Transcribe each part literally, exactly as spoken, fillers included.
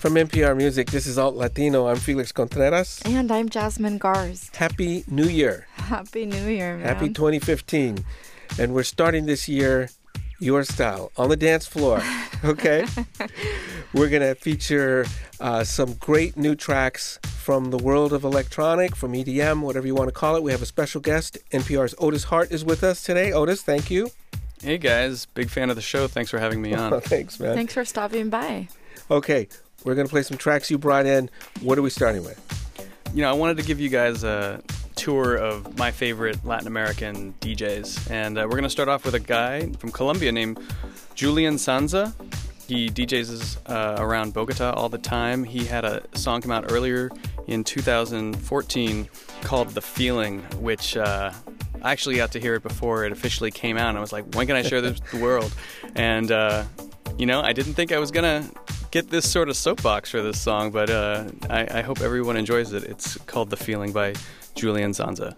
From N P R Music, this is Alt Latino. I'm Felix Contreras. And I'm Jasmine Garz. Happy New Year. Happy New Year, man. Happy twenty fifteen. And we're starting this year your style, on the dance floor, okay? We're going to feature uh, some great new tracks from the world of electronic, from E D M, whatever you want to call it. We have a special guest. N P R's Otis Hart is with us today. Otis, thank you. Hey, guys. Big fan of the show. Thanks for having me on. Oh, thanks, man. Thanks for stopping by. Okay, we're going to play some tracks you brought in. What are we starting with? You know, I wanted to give you guys a tour of my favorite Latin American D Js. And uh, we're going to start off with a guy from Colombia named Julian Sanza. He D Js uh, around Bogota all the time. He had a song come out earlier in two thousand fourteen called The Feeling, which uh, I actually got to hear it before it officially came out. And I was like, when can I share this with the world? And, uh, you know, I didn't think I was going to get this sort of soapbox for this song, but uh, I, I hope everyone enjoys it. It's called The Feeling by Julian Sanza.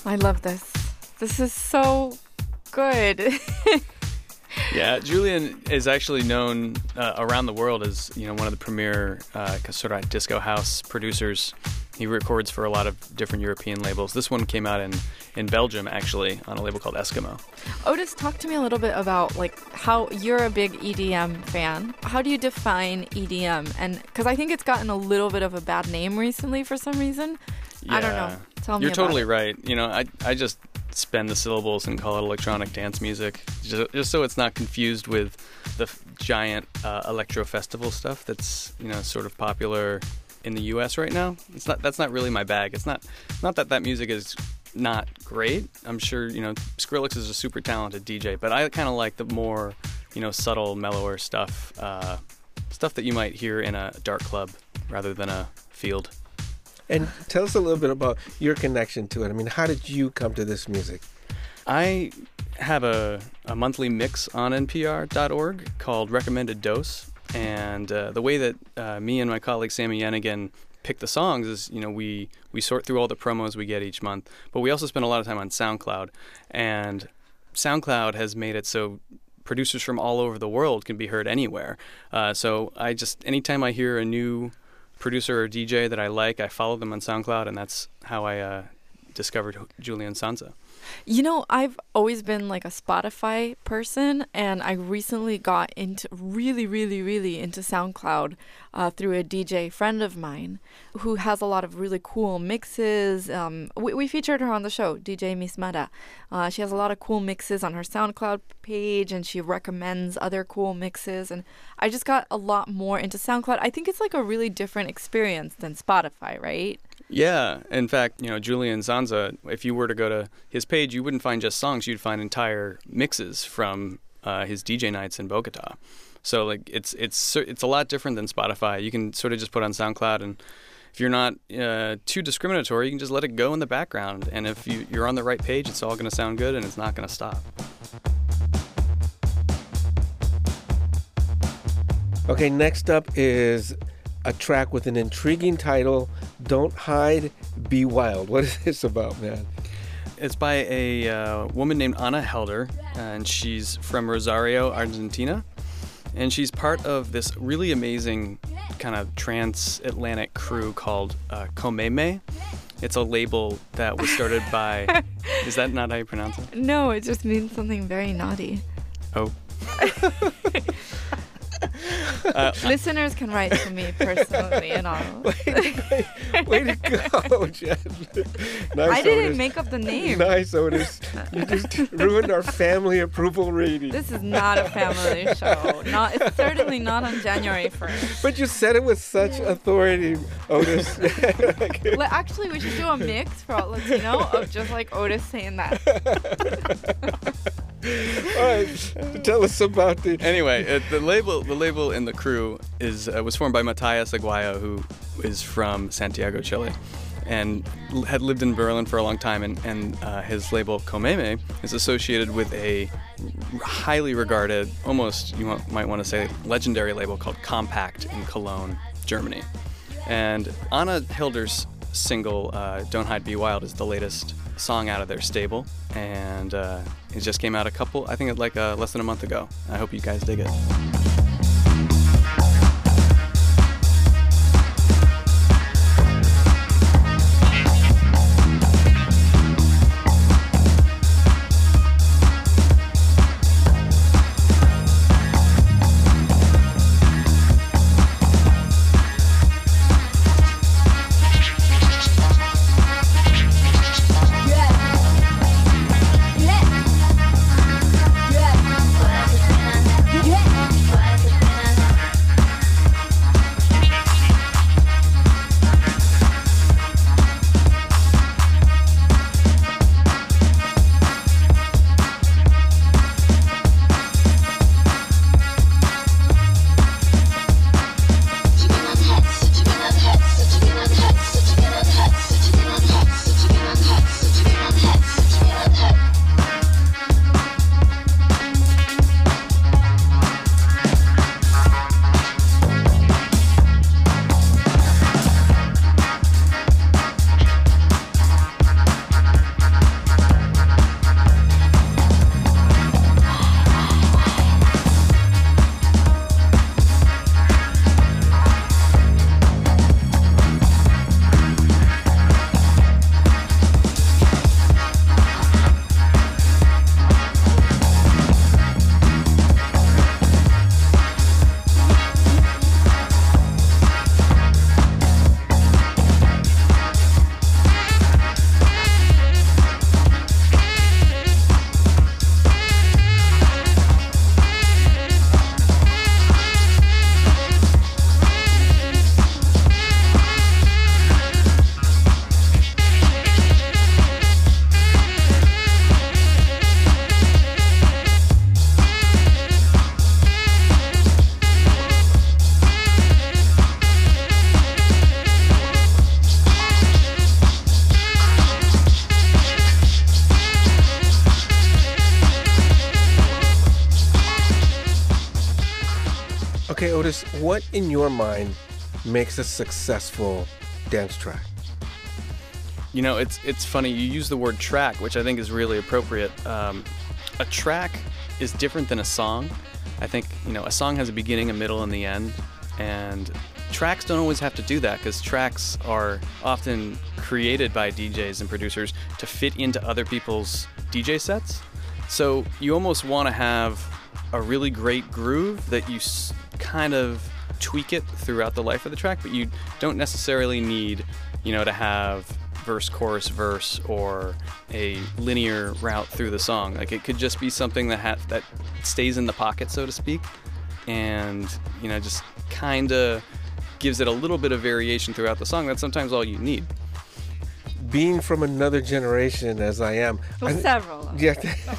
I love this. This is so good. Yeah, Julian is actually known uh, around the world as, you know, one of the premier uh, sort of disco house producers. He records for a lot of different European labels. This one came out in, in Belgium, actually, on a label called Eskimo. Otis, talk to me a little bit about like how you're a big E D M fan. How do you define E D M? And because I think it's gotten a little bit of a bad name recently for some reason. Yeah, I don't know. Tell me you're about totally it. right. You know, I I just spend the syllables and call it electronic dance music, just, just so it's not confused with the f- giant uh, electro festival stuff that's, you know, sort of popular in the U S right now. It's not that's not really my bag. It's not not that that music is not great. I'm sure, you know, Skrillex is a super talented D J, but I kind of like the more, you know, subtle, mellower stuff, uh, stuff that you might hear in a dark club rather than a field. And tell us a little bit about your connection to it. I mean, how did you come to this music? I have a, a monthly mix on N P R dot org called Recommended Dose. And uh, the way that uh, me and my colleague Sammy Yenigan pick the songs is, you know, we, we sort through all the promos we get each month. But we also spend a lot of time on SoundCloud. And SoundCloud has made it so producers from all over the world can be heard anywhere. Uh, so I just, anytime I hear a new producer or D J that I like, I follow them on SoundCloud, and that's how I uh, discovered Julian Sanza. You know, I've always been like a Spotify person, and I recently got into really, really, really into SoundCloud uh, through a D J friend of mine who has a lot of really cool mixes. Um, we, we featured her on the show, D J Miss Mada. Uh, she has a lot of cool mixes on her SoundCloud page, and she recommends other cool mixes. And I just got a lot more into SoundCloud. I think it's like a really different experience than Spotify, right? Yeah. In fact, you know, Julian Sanza, if you were to go to his page, you wouldn't find just songs. You'd find entire mixes from uh, his D J nights in Bogota. So, like, it's it's it's a lot different than Spotify. You can sort of just put on SoundCloud, and if you're not uh, too discriminatory, you can just let it go in the background. And if you, you're on the right page, it's all going to sound good, and it's not going to stop. Okay, next up is a track with an intriguing title, Don't Hide, Be Wild. What is this about, man? It's by a uh, woman named Ana Helder, and she's from Rosario, Argentina. And she's part of this really amazing kind of transatlantic crew called uh, Comeme. It's a label that was started by... Is that not how you pronounce it? No, it just means something very naughty. Oh. Uh, Listeners can write to me personally and all. way, way, way to go, Jen. Nice, I didn't Otis. make up the name. Nice, Otis. You just ruined our family approval rating. This is not a family show. Not, it's certainly not on January first. But you said it with such authority, Otis. Like, Le- Actually, we should do a mix for all Latino of just like Otis saying that. all right, tell us about the... Anyway, it, the label, the label in the crew is uh, was formed by Matías Aguayo, who is from Santiago, Chile, and l- had lived in Berlin for a long time. And, and uh, his label Comeme is associated with a r- highly regarded, almost you want, might want to say legendary label called Compact in Cologne, Germany. And Ana Hilder's single uh, "Don't Hide, Be Wild" is the latest song out of their stable, and uh, it just came out a couple, I think it like uh, less than a month ago. I hope you guys dig it. Yeah. Otis, what in your mind makes a successful dance track? You know, it's it's funny. You use the word track, which I think is really appropriate. Um, a track is different than a song. I think, you know, a song has a beginning, a middle, and the end. And tracks don't always have to do that, because tracks are often created by D Js and producers to fit into other people's D J sets. So you almost want to have a really great groove that you s- kind of tweak it throughout the life of the track, but you don't necessarily need, you know, to have verse, chorus, verse, or a linear route through the song. Like, it could just be something that ha- that stays in the pocket, so to speak, and, you know, just kind of gives it a little bit of variation throughout the song. That's sometimes all you need. Being from another generation as I am, Well, I th- several. yeah,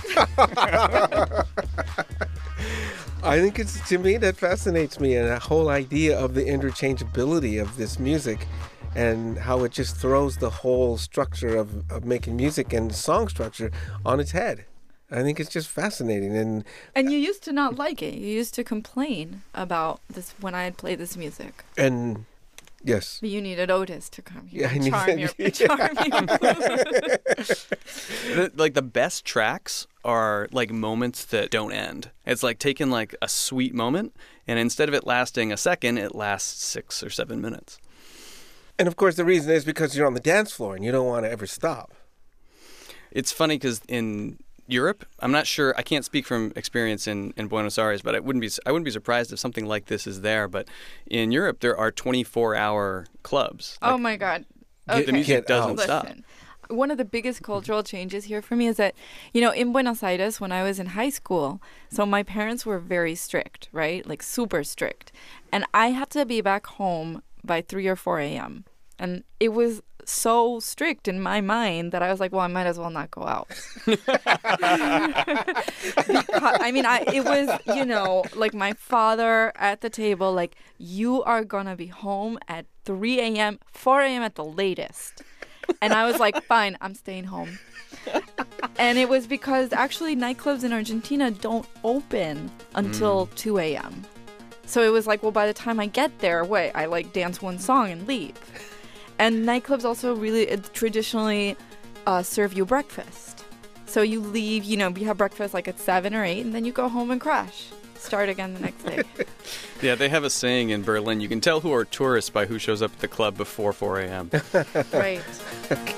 I think it's, to me, that fascinates me, and that whole idea of the interchangeability of this music, and how it just throws the whole structure of, of making music and song structure on its head. I think it's just fascinating. And And you used to not like it. You used to complain about this when I had played this music. and yes. But you needed Otis to come here Yeah, I and need- charm your, yeah. charm your The, like, the best tracks are like moments that don't end. It's like taking like a sweet moment, and instead of it lasting a second, it lasts six or seven minutes. And of course, the reason is because you're on the dance floor and you don't want to ever stop. It's funny because in Europe, I'm not sure. I can't speak from experience in, in Buenos Aires, but I wouldn't be I wouldn't be surprised if something like this is there. But in Europe, there are twenty-four hour clubs. Oh Like, my God. the Okay. music Get doesn't out. stop. Listen, one of the biggest cultural changes here for me is that, you know, in Buenos Aires, when I was in high school, so my parents were very strict, right? Like super strict. And I had to be back home by three or four a.m. And it was so strict in my mind that I was like, well, I might as well not go out. because, I mean, I it was, you know, like my father at the table, like, you are going to be home at three a.m., four a.m. at the latest. And I was like, fine, I'm staying home. And it was because actually nightclubs in Argentina don't open until mm. two a.m. So it was like, well, by the time I get there, wait, I like dance one song and leave. And nightclubs also really uh, traditionally uh, serve you breakfast. So you leave, you know, you have breakfast like at seven or eight, and then you go home and crash. Start again the next day. Yeah, they have a saying in Berlin, you can tell who are tourists by who shows up at the club before four a.m. Right. Okay.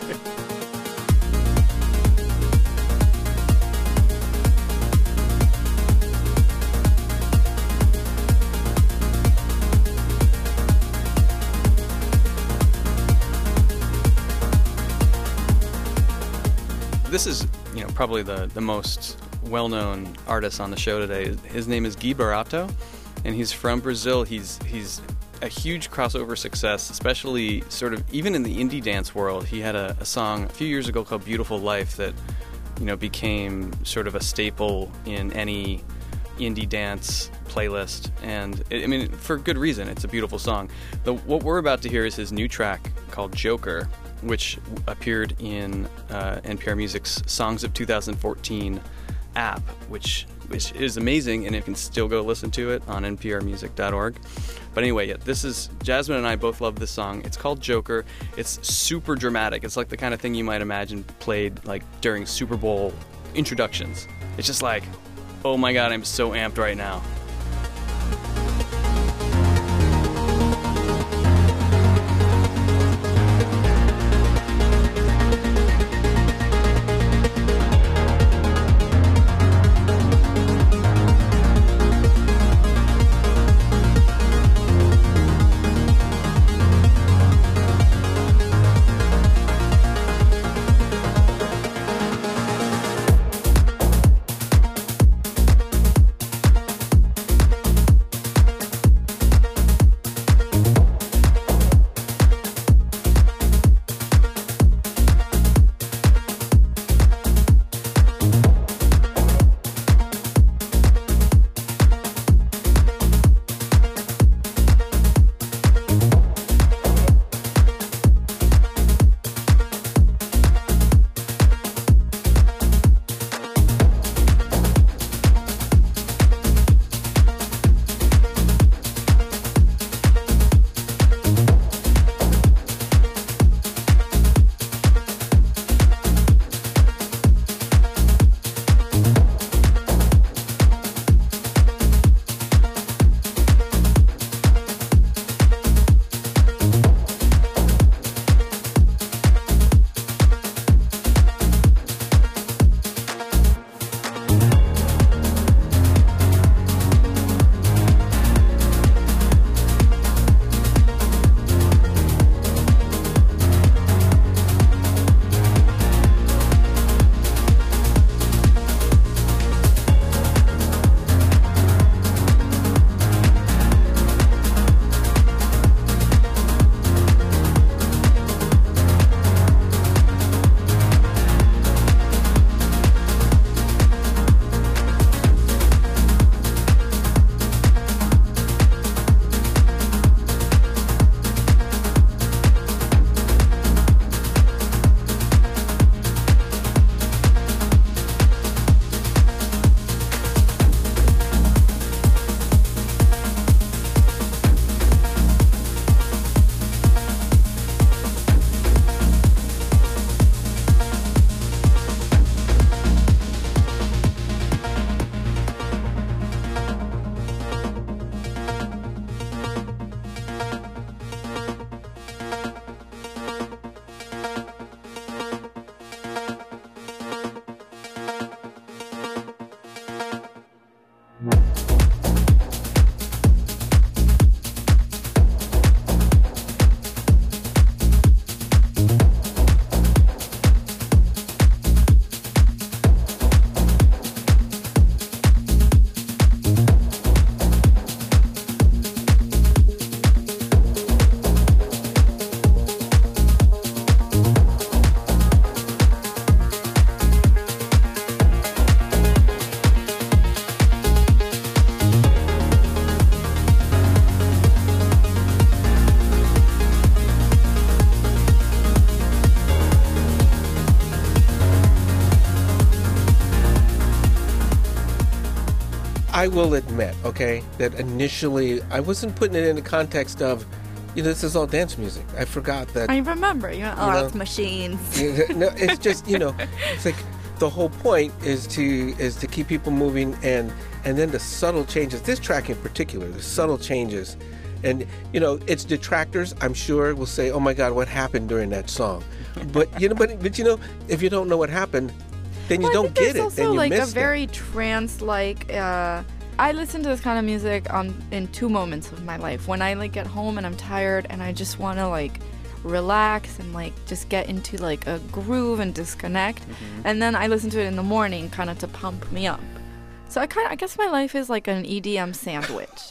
This is, you know, probably the, the most well-known artist on the show today. His name is Gui Barato, and he's from Brazil. He's he's a huge crossover success, especially sort of even in the indie dance world. He had a, a song a few years ago called Beautiful Life that, you know, became sort of a staple in any indie dance playlist, and it, I mean, for good reason. It's a beautiful song. The, what we're about to hear is his new track called Joker, which appeared in uh, N P R Music's Songs of two thousand fourteen app, which which is amazing, and you can still go listen to it on N P R music dot org. But anyway, yeah, this is, Jasmine and I both love this song. It's called Joker. It's super dramatic. It's like the kind of thing you might imagine played like during Super Bowl introductions. It's just like, oh my God, I'm so amped right now. I will admit, okay, that initially I wasn't putting it in the context of, you know, this is all dance music. I forgot that. I remember. You know, oh, You know? it's machines. No, it's just, you know, it's like the whole point is to is to keep people moving, and and then the subtle changes. This track in particular, the subtle changes, and you know, its detractors, I'm sure, will say, "Oh my God, what happened during that song?" But you know, but but you know, if you don't know what happened, then you Well, I don't think get there's it. also Then you like a missed very it. trance-like. Uh, I listen to this kind of music on in two moments of my life. When I like get home and I'm tired and I just want to like relax and like just get into like a groove and disconnect, Mm-hmm. and then I listen to it in the morning, kind of to pump me up. So I kind of, I guess my life is like an E D M sandwich.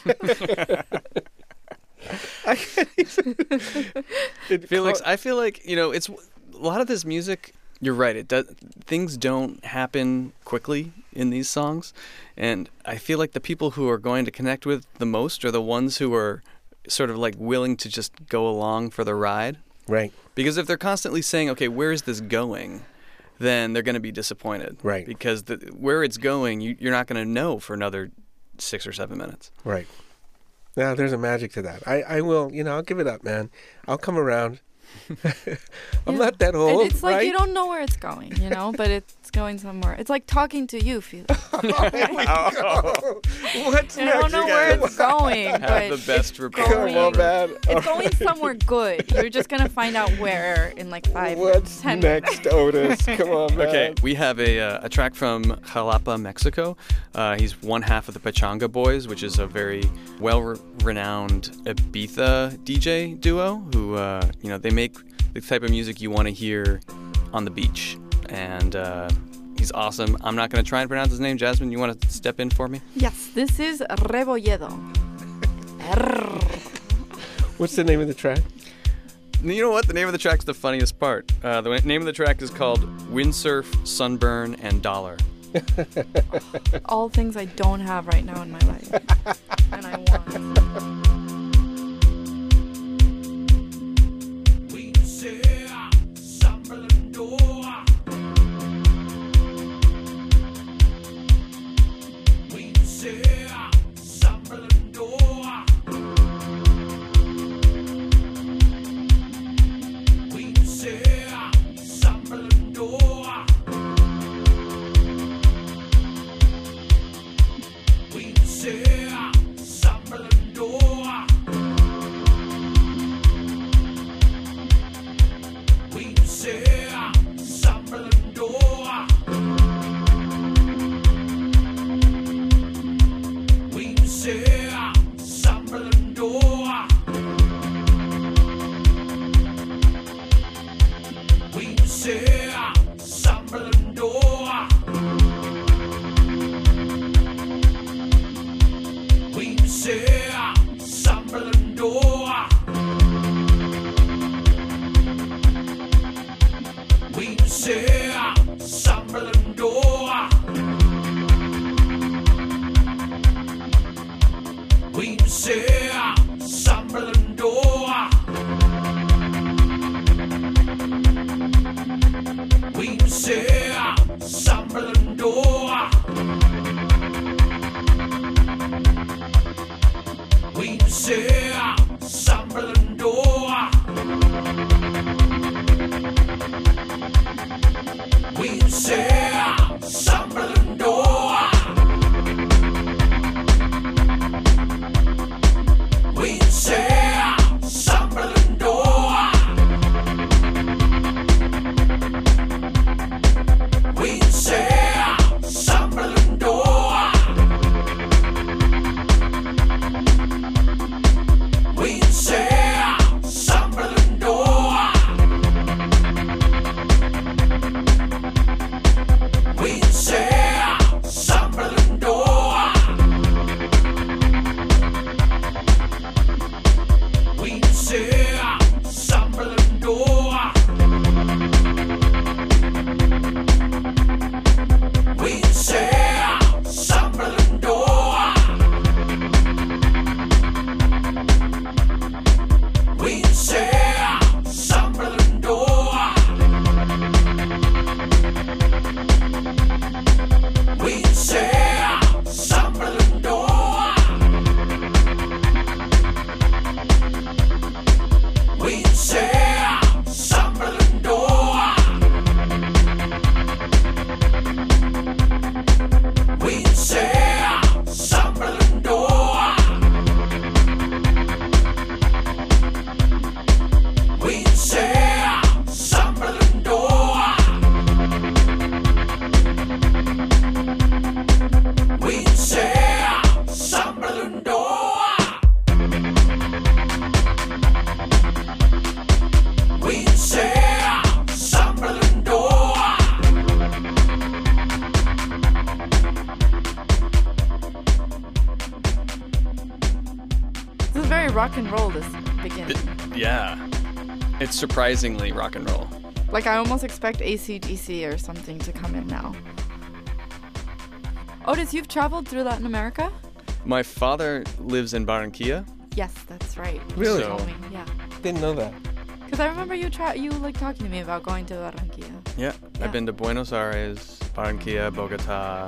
I can't even- Felix, I feel like, you know, it's a lot of this music. You're right. It does. Things don't happen quickly in these songs, and I feel like the people who are going to connect with the most are the ones who are sort of like willing to just go along for the ride. Right. Because if they're constantly saying, "Okay, where is this going?" then they're going to be disappointed. Right. Because the, where it's going, you, you're not going to know for another six or seven minutes. Right. Now, there's a magic to that. I, I will, you know, I'll give it up, man. I'll come around. I'm Yeah. not that old, And it's like right? you don't know where it's going, you know, but it's going somewhere. It's like talking to you, Felix. What's I next? don't know where it's going, Have but the best rapport Come going- on, ever. man. it's going somewhere good. You're just gonna find out where in like five, What's ten next, Otis? Come on, man. Okay, we have a, uh, a track from Jalapa, Mexico. Uh, he's one half of the Pachanga Boys, which is a very well-renowned Ibiza D J duo who, uh, you know, they make the type of music you want to hear on the beach. And uh, he's awesome. I'm not going to try and pronounce his name. Jasmine, you want to step in for me? Yes, this is Rebolledo. What's the name of the track? You know what? The name of the track's the funniest part. Uh, the name of the track is called Windsurf, Sunburn, and Dollar. All things I don't have right now in my life, and I want. it's surprisingly rock and roll. Like, I almost expect A C D C or something to come in now. Otis, you've traveled through Latin America? My father lives in Barranquilla. Yes, that's right. Really? You told me, yeah. Didn't know that. Because I remember you tra- you like talking to me about going to Barranquilla. Yeah, Yeah. I've been to Buenos Aires, Barranquilla, Bogota,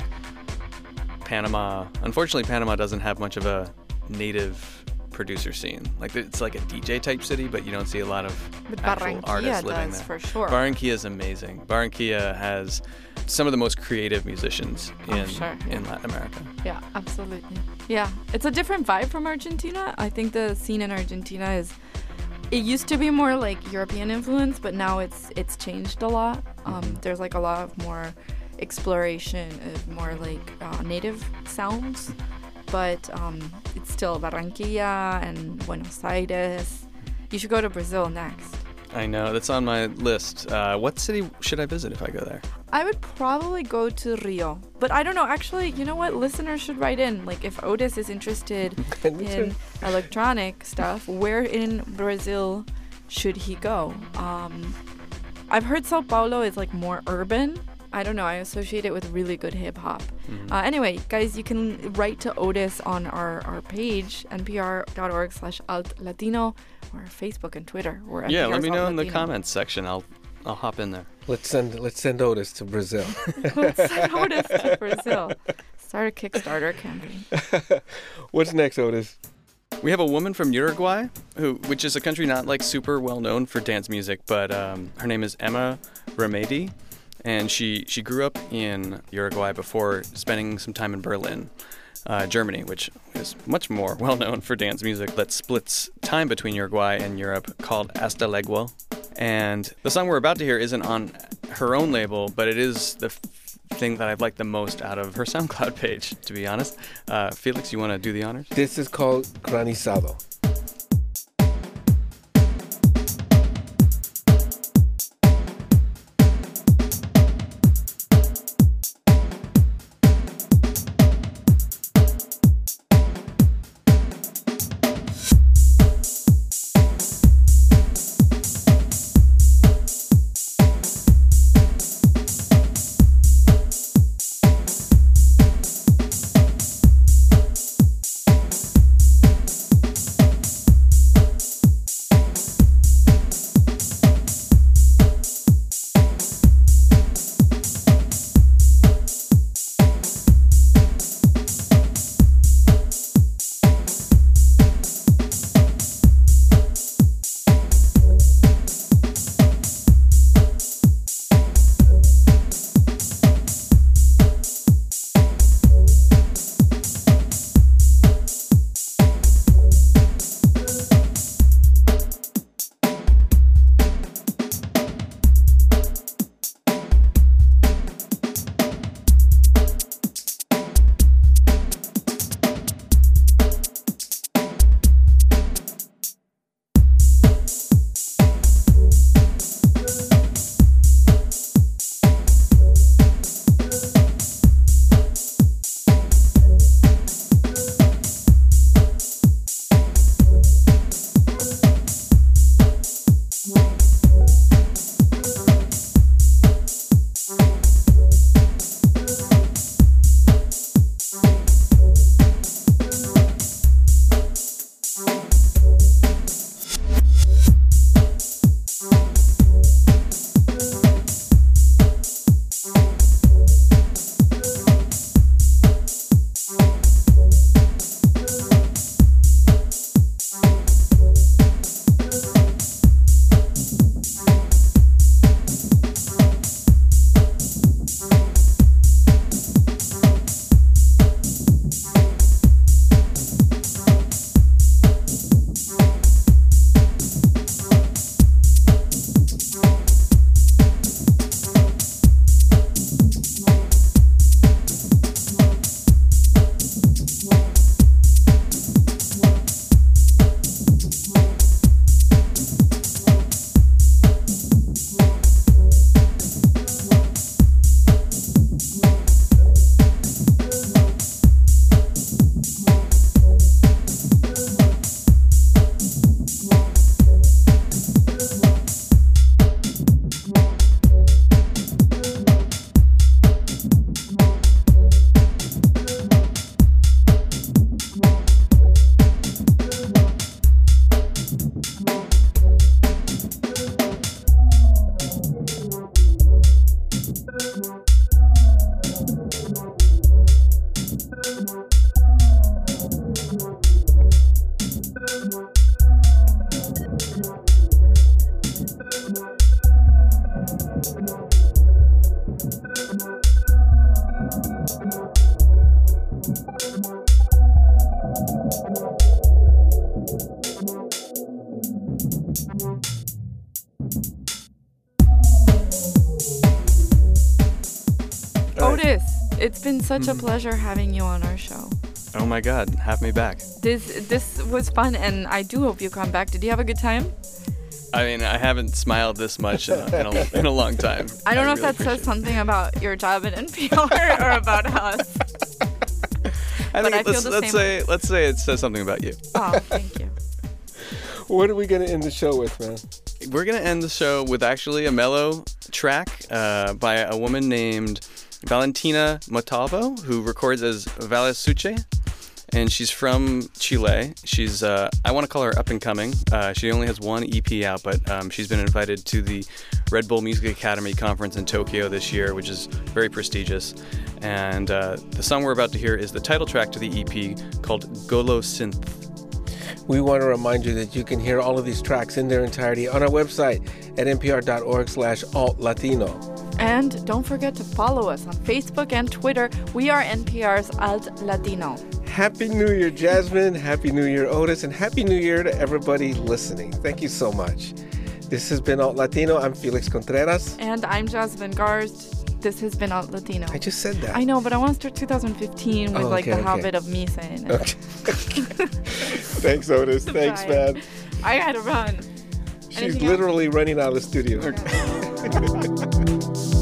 Panama. Unfortunately, Panama doesn't have much of a native producer scene. Like, it's like a D J type city, but you don't see a lot of But actual Barranquilla artists living does, there. for sure. Barranquilla is amazing. Barranquilla has some of the most creative musicians Oh, in sure, yeah. in Latin America. Yeah, absolutely. Yeah, it's a different vibe from Argentina. I think the scene in Argentina is. It used to be more like European influence, but now it's it's changed a lot. Um, Mhm. There's like a lot of more exploration of more like uh, native sounds, but um, it's still Barranquilla and Buenos Aires. You should go to Brazil next. I know, that's on my list. Uh, what city should I visit if I go there? I would probably go to Rio, but I don't know. Actually, you know what? Listeners should write in. Like, if Otis is interested Me in too. electronic stuff, where in Brazil should he go? Um, I've heard Sao Paulo is like more urban. I don't know. I associate it with really good hip hop. Mhm. Uh, anyway, guys, you can write to Otis on our, our page, npr.org slash alt latino, or Facebook and Twitter. Or yeah, let N P R's me Alt know in the Latino. comments section. I'll I'll hop in there. Let's send let's send Otis to Brazil. Let's send Otis to Brazil. Start a Kickstarter campaign. What's next, Otis? We have a woman from Uruguay, who, which is a country not like super well known for dance music, but um, her name is Emma Remedi, and she she grew up in Uruguay before spending some time in Berlin, uh, Germany, which is much more well known for dance music that splits time between Uruguay and Europe, called Hasta Legua. And the song we're about to hear isn't on her own label, but it is the f- thing that I've liked the most out of her SoundCloud page, to be honest. Uh, Felix, you want to do the honors? This is called Granizado. Otis, it's been such Mhm. a pleasure having you on our show. Oh my God, have me back. This this was fun, and I do hope you come back. Did you have a good time? I mean, I haven't smiled this much in a, in a, in a long time. I don't know really if that says appreciate it. something about your job at N P R or about us. I but think I feel let's, the let's same say let's say it says something about you. Oh, thank you. What are we going to end the show with, man? We're gonna end the show with actually a mellow track uh, by a woman named Valentina Montalvo, who records as Vale Suche, and she's from Chile. She's uh, I want to call her up and coming. Uh, she only has one E P out, but um, she's been invited to the Red Bull Music Academy conference in Tokyo this year, which is very prestigious. And uh, the song we're about to hear is the title track to the E P called Golo Synth. We want to remind you that you can hear all of these tracks in their entirety on our website at npr.org slash alt Latino. And don't forget to follow us on Facebook and Twitter. We are N P R's Alt Latino. Happy New Year, Jasmine. Happy New Year, Otis. And Happy New Year to everybody listening. Thank you so much. This has been Alt Latino. I'm Felix Contreras. And I'm Jasmine Garst. This has been Alt Latino. I just said that. I know, but I want to start two thousand fifteen with Oh, like okay, the okay. habit of me saying it. Okay. Thanks, Otis. Thanks, Bye. man. I gotta run. She's Anything else? literally running out of the studio. Okay.